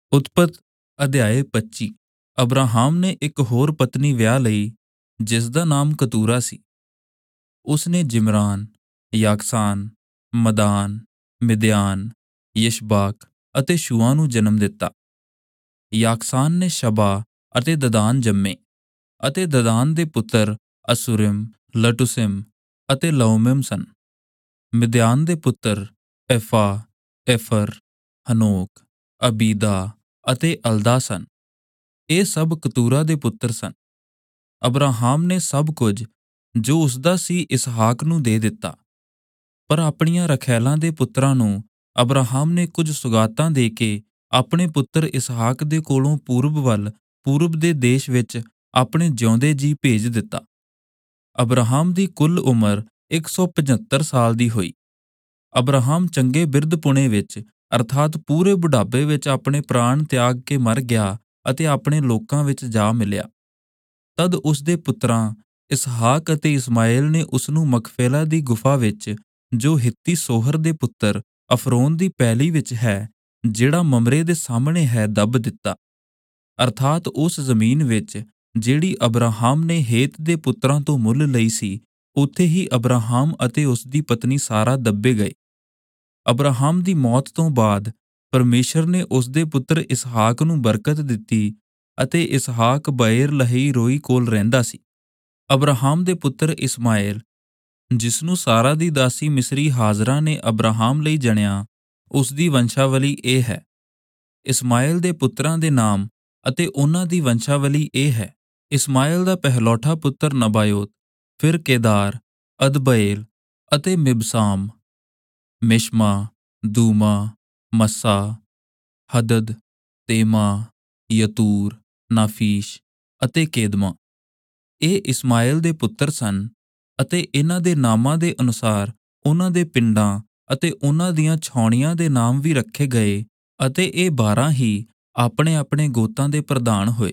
ਉਤਪਤ ਅਧਿਆਇ 25। ਅਬਰਾਹਾਮ ਨੇ ਇੱਕ ਹੋਰ ਪਤਨੀ ਵਿਆਹ ਲਈ, ਜਿਸ ਦਾ ਨਾਮ ਕਤੂਰਾ ਸੀ। ਉਸਨੇ ਜਿਮਰਾਨ, ਯਾਕਸਾਨ, ਮਦਾਨ, ਮਿਦਿਆਨ, ਯਸ਼ਬਾਕ ਅਤੇ ਸ਼ੂਆ ਨੂੰ ਜਨਮ ਦਿੱਤਾ। ਯਾਕਸਾਨ ਨੇ ਸ਼ਬਾ ਅਤੇ ਦਦਾਨ ਜੰਮੇ, ਅਤੇ ਦਦਾਨ ਦੇ ਪੁੱਤਰ ਅਸੁਰਿਮ, ਲਟੁਸਿਮ ਅਤੇ ਲਉਮਿਮ ਸਨ। ਮਿਦਿਆਨ ਦੇ ਪੁੱਤਰ ਐਫਾ, ਐਫਰ, ਹਨੋਕ, ਅਬੀਦਾ ਅਤੇ ਅਲਦਾ ਸਨ। ਇਹ ਸਭ ਕਤੂਰਾ ਦੇ ਪੁੱਤਰ ਸਨ। ਅਬਰਾਹਾਮ ਨੇ ਸਭ ਕੁਝ ਜੋ ਉਸਦਾ ਸੀ ਇਸਹਾਕ ਨੂੰ ਦੇ ਦਿੱਤਾ। ਪਰ ਆਪਣੀਆਂ ਰਖੈਲਾਂ ਦੇ ਪੁੱਤਰਾਂ ਨੂੰ ਅਬਰਾਹਾਮ ਨੇ ਕੁਝ ਸੁਗਾਤਾਂ ਦੇ ਕੇ ਆਪਣੇ ਪੁੱਤਰ ਇਸਹਾਕ ਦੇ ਕੋਲੋਂ ਪੂਰਬ ਵੱਲ, ਪੂਰਬ ਦੇ ਦੇਸ਼ ਵਿੱਚ ਆਪਣੇ ਜਿਉਂਦੇ ਜੀ ਭੇਜ ਦਿੱਤਾ। ਅਬਰਾਹਾਮ ਦੀ ਕੁੱਲ ਉਮਰ 175 ਸਾਲ ਦੀ ਹੋਈ। ਅਬਰਾਹਾਮ ਚੰਗੇ ਬਿਰਧ-ਪੁਣੇ ਵਿੱਚ, ਅਰਥਾਤ ਪੂਰੇ ਬੁਢਾਪੇ ਵਿੱਚ ਆਪਣੇ ਪ੍ਰਾਣ ਤਿਆਗ ਕੇ ਮਰ ਗਿਆ ਅਤੇ ਆਪਣੇ ਲੋਕਾਂ ਵਿੱਚ ਜਾ ਮਿਲਿਆ। ਤਦ ਉਸਦੇ ਪੁੱਤਰਾਂ ਇਸਹਾਕ ਅਤੇ ਇਸਮਾਏਲ ਨੇ ਉਸਨੂੰ ਮਕਫੇਲਾ ਦੀ ਗੁਫਾ ਵਿੱਚ, ਜੋ ਹਿੱਤੀ ਸੋਹਰ ਦੇ ਪੁੱਤਰ ਅਫਰੋਨ ਦੀ ਪੈਲੀ ਵਿੱਚ ਹੈ, ਜਿਹੜਾ ਮਮਰੇ ਦੇ ਸਾਹਮਣੇ ਹੈ, ਦੱਬ ਦਿੱਤਾ। ਅਰਥਾਤ ਉਸ ਜ਼ਮੀਨ ਵਿੱਚ ਜਿਹੜੀ ਅਬਰਾਹਾਮ ਨੇ ਹੇਤ ਦੇ ਪੁੱਤਰਾਂ ਤੋਂ ਮੁੱਲ ਲਈ ਸੀ, ਉੱਥੇ ਹੀ ਅਬਰਾਹਾਮ ਅਤੇ ਉਸਦੀ ਪਤਨੀ ਸਾਰਾ ਦੱਬੇ ਗਏ। ਅਬਰਾਹਾਮ ਦੀ ਮੌਤ ਤੋਂ ਬਾਅਦ ਪਰਮੇਸ਼ਰ ਨੇ ਉਸਦੇ ਪੁੱਤਰ ਇਸਹਾਕ ਨੂੰ ਬਰਕਤ ਦਿੱਤੀ, ਅਤੇ ਇਸਹਾਕ ਬਏਰ ਲਹਈ ਰੋਈ ਕੋਲ ਰਹਿੰਦਾ ਸੀ। ਅਬਰਾਹਾਮ ਦੇ ਪੁੱਤਰ ਇਸਮਾਏਲ, ਜਿਸਨੂੰ ਸਾਰਾ ਦੀ ਦਾਸੀ ਮਿਸਰੀ ਹਾਜ਼ਰਾ ਨੇ ਅਬਰਾਹਾਮ ਲਈ ਜਣਿਆ, ਉਸਦੀ ਵੰਸ਼ਾਵਲੀ ਇਹ ਹੈ। ਇਸਮਾਏਲ ਦੇ ਪੁੱਤਰਾਂ ਦੇ ਨਾਮ ਅਤੇ ਉਹਨਾਂ ਦੀ ਵੰਸ਼ਾਵਲੀ ਇਹ ਹੈ। ਇਸਮਾਏਲ ਦਾ ਪਹਿਲੌਠਾ ਪੁੱਤਰ ਨਬਾਯੋਤ, ਫਿਰ ਕੇਦਾਰ, ਅਦਬਏਲ ਅਤੇ ਮਿਬਸਾਮ, ਮਿਸ਼ਮਾ, ਦੂਮਾ, ਮੱਸਾ, ਹਦਦ, ਤੇਮਾ, ਯਤੂਰ, ਨਾਫੀਸ਼ ਅਤੇ ਕੇਦਮਾ। ਇਹ ਇਸਮਾਏਲ ਦੇ ਪੁੱਤਰ ਸਨ, ਅਤੇ ਇਹਨਾਂ ਦੇ ਨਾਮਾਂ ਦੇ ਅਨੁਸਾਰ ਉਹਨਾਂ ਦੇ ਪਿੰਡਾਂ ਅਤੇ ਉਹਨਾਂ ਦੀਆਂ ਛਾਉਣੀਆਂ ਦੇ ਨਾਮ ਵੀ ਰੱਖੇ ਗਏ, ਅਤੇ ਇਹ 12 ਹੀ ਆਪਣੇ ਆਪਣੇ ਗੋਤਾਂ ਦੇ ਪ੍ਰਧਾਨ ਹੋਏ।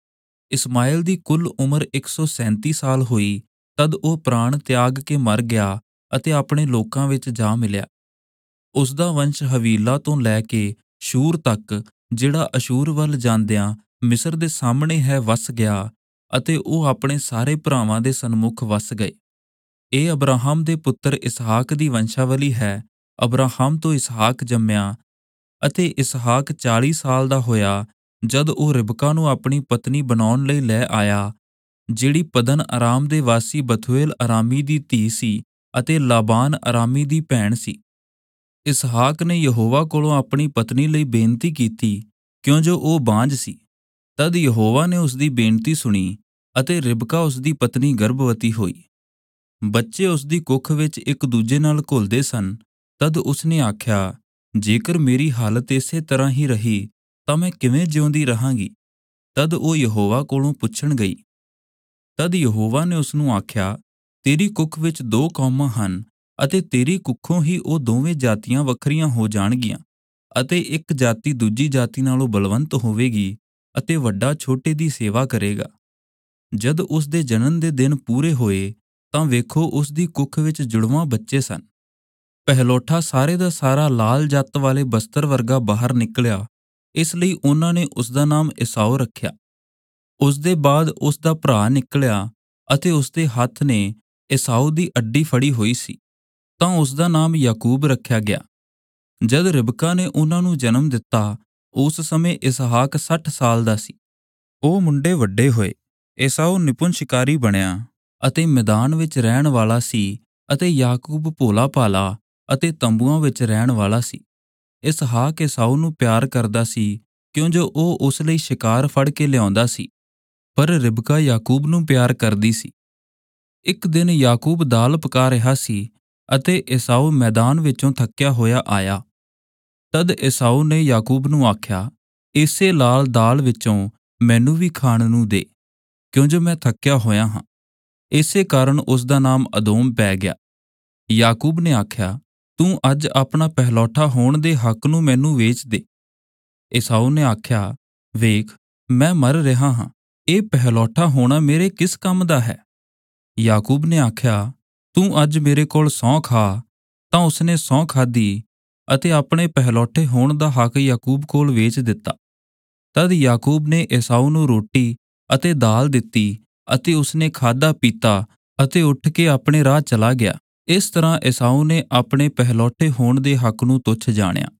ਇਸਮਾਏਲ ਦੀ ਕੁੱਲ ਉਮਰ 137 ਸਾਲ ਹੋਈ, ਤਦ ਉਹ ਪ੍ਰਾਣ ਤਿਆਗ ਕੇ ਮਰ ਗਿਆ ਅਤੇ ਆਪਣੇ ਲੋਕਾਂ ਵਿੱਚ ਜਾ ਮਿਲਿਆ। ਉਸਦਾ ਵੰਸ਼ ਹਵੀਲਾ ਤੋਂ ਲੈ ਕੇ ਸ਼ੂਰ ਤੱਕ, ਜਿਹੜਾ ਅਸ਼ੂਰ ਵੱਲ ਜਾਂਦਿਆਂ ਮਿਸਰ ਦੇ ਸਾਹਮਣੇ ਹੈ, ਵਸ ਗਿਆ, ਅਤੇ ਉਹ ਆਪਣੇ ਸਾਰੇ ਭਰਾਵਾਂ ਦੇ ਸਨਮੁਖ ਵਸ ਗਏ। ਇਹ ਅਬਰਾਹਾਮ ਦੇ ਪੁੱਤਰ ਇਸਹਾਕ ਦੀ ਵੰਸ਼ਾਵਲੀ ਹੈ। ਅਬਰਾਹਾਮ ਤੋਂ ਇਸਹਾਕ ਜੰਮਿਆ, ਅਤੇ ਇਸਹਾਕ 40 ਸਾਲ ਦਾ ਹੋਇਆ ਜਦ ਉਹ ਰਿਬਕਾ ਨੂੰ ਆਪਣੀ ਪਤਨੀ ਬਣਾਉਣ ਲਈ ਲੈ ਆਇਆ, ਜਿਹੜੀ ਪਦਨ ਅਰਾਮ ਦੇ ਵਾਸੀ ਬਥੂਏਲ ਅਰਾਮੀ ਦੀ ਧੀ ਸੀ ਅਤੇ ਲਾਬਾਨ ਅਰਾਮੀ ਦੀ ਭੈਣ ਸੀ। ਇਸਹਾਕ ਨੇ ਯਹੋਵਾ ਕੋਲੋਂ ਆਪਣੀ ਪਤਨੀ ਲਈ ਬੇਨਤੀ ਕੀਤੀ, ਕਿਉਂ ਜੋ ਉਹ ਬਾਂਝ ਸੀ। ਤਦ ਯਹੋਵਾ ਨੇ ਉਸਦੀ ਬੇਨਤੀ ਸੁਣੀ, ਅਤੇ ਰਿਬਕਾ ਉਸਦੀ ਪਤਨੀ ਗਰਭਵਤੀ ਹੋਈ। ਬੱਚੇ ਉਸਦੀ ਕੁੱਖ ਵਿੱਚ ਇੱਕ ਦੂਜੇ ਨਾਲ ਘੁਲਦੇ ਸਨ। ਤਦ ਉਸਨੇ ਆਖਿਆ, ਜੇਕਰ ਮੇਰੀ ਹਾਲਤ ਇਸੇ ਤਰ੍ਹਾਂ ਹੀ ਰਹੀ ਤਾਂ ਮੈਂ ਕਿਵੇਂ ਜਿਉਂਦੀ ਰਹਾਂਗੀ? ਤਦ ਉਹ ਯਹੋਵਾ ਕੋਲੋਂ ਪੁੱਛਣ ਗਈ। ਤਦ ਯਹੋਵਾ ਨੇ ਉਸਨੂੰ ਆਖਿਆ, ਤੇਰੀ ਕੁੱਖ ਵਿੱਚ 2 ਕੌਮਾਂ ਹਨ, ਅਤੇ ਤੇਰੀ ਕੁੱਖੋਂ ਹੀ ਉਹ ਦੋਵੇਂ ਜਾਤੀਆਂ ਵੱਖਰੀਆਂ ਹੋ ਜਾਣਗੀਆਂ, ਅਤੇ ਇੱਕ ਜਾਤੀ ਦੂਜੀ ਜਾਤੀ ਨਾਲੋਂ ਬਲਵੰਤ ਹੋਵੇਗੀ, ਅਤੇ ਵੱਡਾ ਛੋਟੇ ਦੀ ਸੇਵਾ ਕਰੇਗਾ। ਜਦ ਉਸ ਦੇ ਜਨਮ ਦੇ ਦਿਨ ਪੂਰੇ ਹੋਏ ਤਾਂ ਵੇਖੋ, ਉਸ ਦੀ ਕੁੱਖ ਵਿੱਚ ਜੁੜਵਾਂ ਬੱਚੇ ਸਨ। ਪਹਿਲੋਠਾ ਸਾਰੇ ਦਾ ਸਾਰਾ ਲਾਲ ਜੱਤ ਵਾਲੇ ਬਸਤਰ ਵਰਗਾ ਬਾਹਰ ਨਿਕਲਿਆ, ਇਸ ਲਈ ਉਹਨਾਂ ਨੇ ਉਸਦਾ ਨਾਮ ਈਸਾਓ ਰੱਖਿਆ। ਉਸ ਦੇ ਬਾਅਦ ਉਸ ਦਾ ਭਰਾ ਨਿਕਲਿਆ, ਅਤੇ ਉਸਦੇ ਹੱਥ ਨੇ ਈਸਾਓ ਦੀ ਅੱਡੀ ਫੜੀ ਹੋਈ ਸੀ, ਤਾਂ ਉਸਦਾ ਨਾਮ ਯਾਕੂਬ ਰੱਖਿਆ ਗਿਆ। ਜਦ ਰਿਬਕਾ ਨੇ ਉਹਨਾਂ ਨੂੰ ਜਨਮ ਦਿੱਤਾ, ਉਸ ਸਮੇਂ ਇਸਹਾਕ 60 ਸਾਲ ਦਾ ਸੀ। ਉਹ ਮੁੰਡੇ ਵੱਡੇ ਹੋਏ। ਈਸਾਓ ਨਿਪੁੰਨ ਸ਼ਿਕਾਰੀ ਬਣਿਆ ਅਤੇ ਮੈਦਾਨ ਵਿੱਚ ਰਹਿਣ ਵਾਲਾ ਸੀ, ਅਤੇ ਯਾਕੂਬ ਭੋਲਾ ਭਾਲਾ ਅਤੇ ਤੰਬੂਆਂ ਵਿੱਚ ਰਹਿਣ ਵਾਲਾ ਸੀ। ਇਸਹਾਕ ਈਸਾਓ ਨੂੰ ਪਿਆਰ ਕਰਦਾ ਸੀ, ਕਿਉਂ ਜੋ ਉਹ ਉਸ ਲਈ ਸ਼ਿਕਾਰ ਫੜ ਕੇ ਲਿਆਉਂਦਾ ਸੀ, ਪਰ ਰਿਬਕਾ ਯਾਕੂਬ ਨੂੰ ਪਿਆਰ ਕਰਦੀ ਸੀ। ਇੱਕ ਦਿਨ ਯਾਕੂਬ ਦਾਲ ਪਕਾ ਰਿਹਾ ਸੀ, ਅਤੇ ਈਸਾਓ ਮੈਦਾਨ ਵਿੱਚੋਂ ਥੱਕਿਆ ਹੋਇਆ ਆਇਆ। ਤਦ ਈਸਾਓ ਨੇ ਯਾਕੂਬ ਨੂੰ ਆਖਿਆ, ਇਸੇ ਲਾਲ ਦਾਲ ਵਿੱਚੋਂ ਮੈਨੂੰ ਵੀ ਖਾਣ ਨੂੰ ਦੇ, ਕਿਉਂ ਜੋ ਮੈਂ ਥੱਕਿਆ ਹੋਇਆ ਹਾਂ। ਇਸੇ ਕਾਰਨ ਉਸ ਦਾ ਨਾਮ ਅਦੋਮ ਪੈ ਗਿਆ। ਯਾਕੂਬ ਨੇ ਆਖਿਆ, ਤੂੰ ਅੱਜ ਆਪਣਾ ਪਹਿਲੌਠਾ ਹੋਣ ਦੇ ਹੱਕ ਨੂੰ ਮੈਨੂੰ ਵੇਚ ਦੇ। ਈਸਾਓ ਨੇ ਆਖਿਆ, ਵੇਖ, ਮੈਂ ਮਰ ਰਿਹਾ ਹਾਂ, ਇਹ ਪਹਿਲੌਠਾ ਹੋਣਾ ਮੇਰੇ ਕਿਸ ਕੰਮ ਦਾ ਹੈ? ਯਾਕੂਬ ਨੇ ਆਖਿਆ, ਤੂੰ ਅੱਜ ਮੇਰੇ ਕੋਲ ਸਹੁੰ ਖਾ। ਤਾਂ ਉਸਨੇ ਸਹੁੰ ਖਾਧੀ, ਅਤੇ ਆਪਣੇ ਪਹਿਲੌਠੇ ਹੋਣ ਦਾ ਹੱਕ ਯਾਕੂਬ ਕੋਲ ਵੇਚ ਦਿੱਤਾ। ਤਦ ਯਾਕੂਬ ਨੇ ਏਸਾੂ ਨੂੰ ਰੋਟੀ ਅਤੇ ਦਾਲ ਦਿੱਤੀ ਅਤੇ ਉਸਨੇ ਖਾਧਾ ਪੀਤਾ ਅਤੇ ਉੱਠ ਕੇ ਆਪਣੇ ਰਾਹ ਚਲਾ ਗਿਆ। ਇਸ ਤਰ੍ਹਾਂ ਏਸਾੂ ਨੇ ਆਪਣੇ ਪਹਿਲੌਠੇ ਹੋਣ ਦੇ ਹੱਕ ਨੂੰ ਤੁੱਛ ਜਾਣਿਆ।